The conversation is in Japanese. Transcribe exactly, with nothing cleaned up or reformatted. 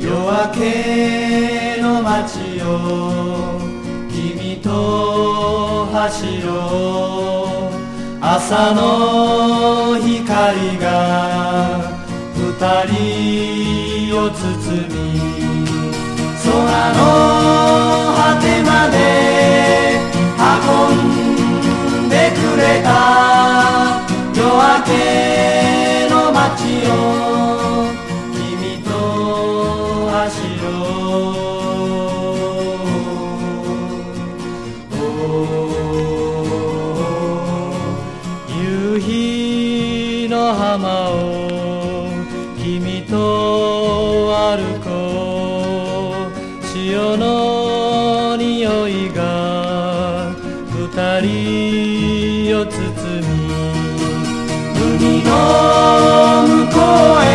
夜明けの街よ君と走ろう朝の光が二人を包み空の果てまで運んでくれた夜明けの街よ君と走ろう夕日の浜を君と歩こう潮の匂いが二人を包み海の向こうへ